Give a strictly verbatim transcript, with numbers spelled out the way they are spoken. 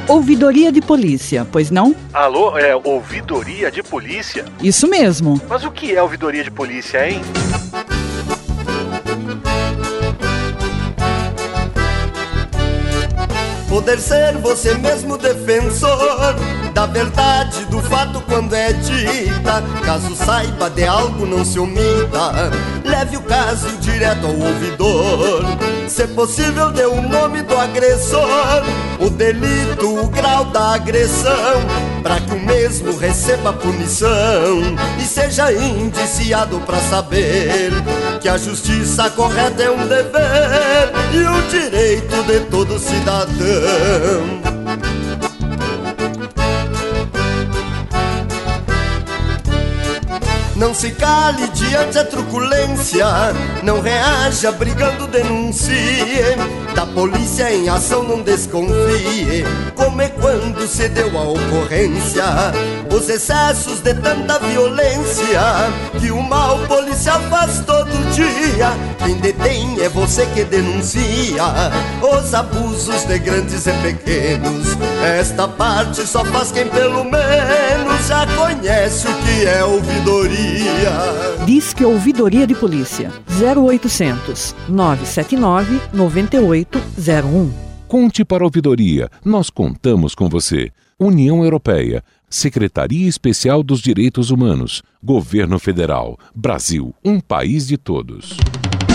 Ouvidoria de Polícia, pois não? Alô, é ouvidoria de polícia? Isso mesmo. Mas o que é ouvidoria de polícia, hein? Poder ser você mesmo defensor da verdade, do fato quando é dita. Caso saiba de algo, não se omita. Leve o caso direto ao ouvidor. Se possível, dê o nome do agressor, o delito, o grau da agressão, pra que o mesmo receba punição e seja indiciado pra saber que a justiça correta é um dever e o direito de todo cidadão. Não se cale diante da truculência, não reaja brigando, denuncie. Da polícia em ação não desconfie, como é quando se deu a ocorrência. Os excessos de tanta violência que o mal policial faz todo dia. Quem detém é você que denuncia os abusos de grandes e pequenos. Esta parte só faz quem pelo menos já conhece o que é ouvidoria. Diz que Ouvidoria de Polícia. zero oitocentos, novecentos e setenta e nove, noventa e oito zero um. Conte para a Ouvidoria, nós contamos com você. União Europeia, Secretaria Especial dos Direitos Humanos, Governo Federal, Brasil, um país de todos.